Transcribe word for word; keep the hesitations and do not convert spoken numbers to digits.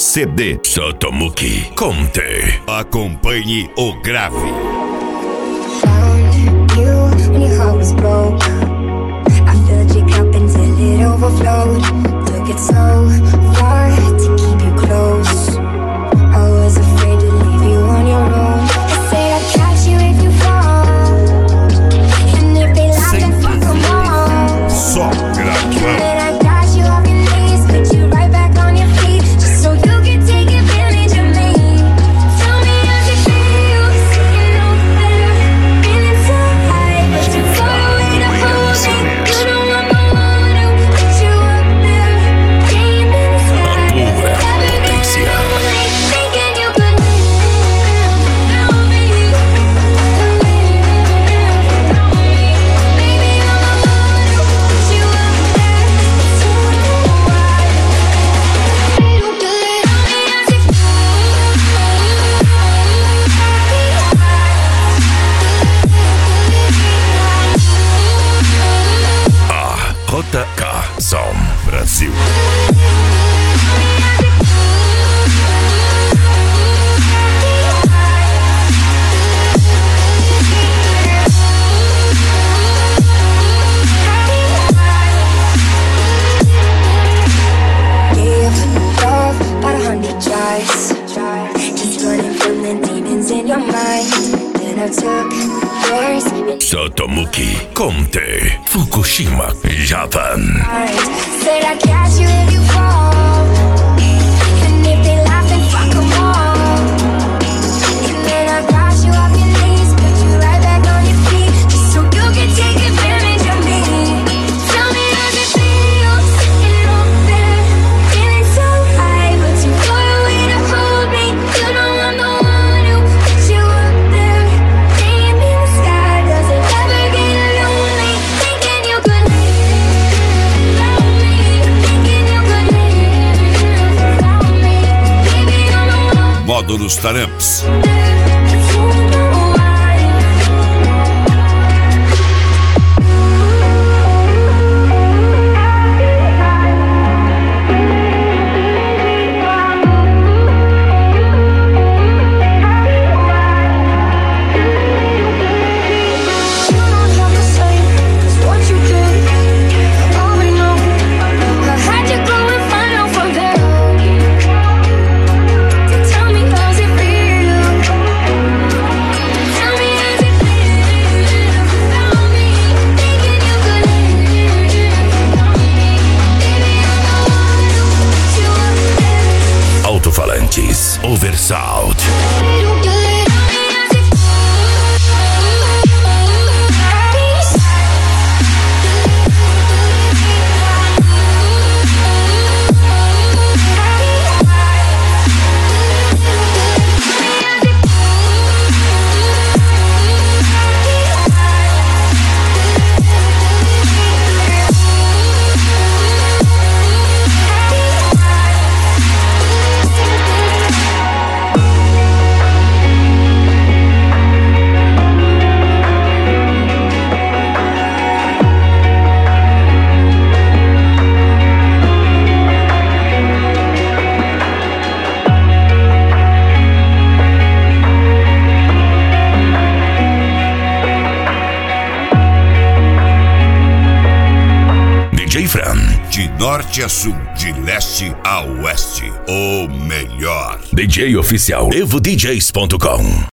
C D. Sotomuki Conte. Acompanhe o grave. Found you when your heart was broke. I filled your cup until it overflowed. Took it so far to keep you close. I was afraid to leave you on your own. I said I'd catch you if you fall. And if they laugh, then fuck them all. Só gravão. And I got you off your knees, put you right back on your feet, just so you can take advantage of me. Tell me how's it feel, sitting over there, feeling so high, but you're far away to hold me. You know I'm the one who put you up there, game in the sky. Pura Never get potência. lonely, thinking you could live without me. Maybe I'm the one who put you up there, so I know why. Tell me how's it A J K Som Brasil. Gave love about a hundred tries, just running from the demons in your mind. Then I took yours and Sotomuki Conte. Fukushima, Japan. mine. Said I'd catch you if you fall. And if they laugh, then fuck them all. And then I got you off your knees, put you right back on your feet, just so you can take advantage of me. Tell me how's it feel, sitting over there, feeling so high, but too far away to hold me. You know I'm the one who put you up there, game in the sky. Does it ever get lonely, thinking you could live without me? Thinking you could live without me. Baby, I'm the one. Módulos Taramps. Alto-falantes Oversound. D J Fran. De norte a sul, de leste a oeste, o melhor. D J oficial Evo D Js ponto com.